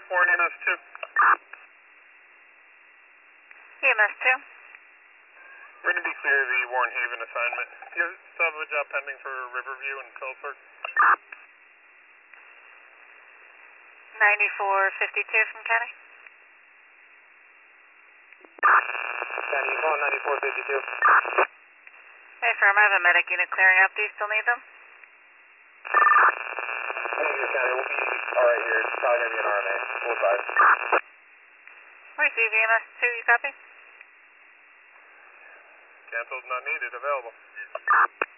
Warren EMS 2. EMS 2. We're going to be clear of the Warren Haven assignment. Do you still have a job pending for Riverview and Phillipsburg? 9452 from County. County, you calling 9452? Hey, firm, I have a medic unit clearing up. Do you still need them? County, we'll be alright here. It's probably going to be an RMA. We'll advise. Receive EMS 2, you copy? Cancelled, not needed, available.